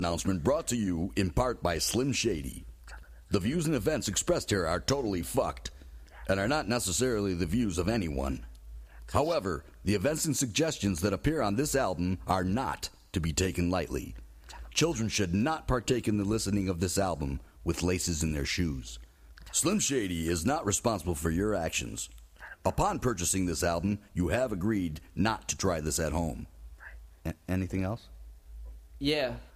Announcement brought to you in part by Slim Shady. The views and events expressed here are totally fucked and are not necessarily the views of anyone. However, the events and suggestions that appear on this album are not to be taken lightly. Children should not partake in the listening of this album with laces in their shoes. Slim Shady is not responsible for your actions. Upon purchasing this album, you have agreed not to try this at home. Anything else? Yeah.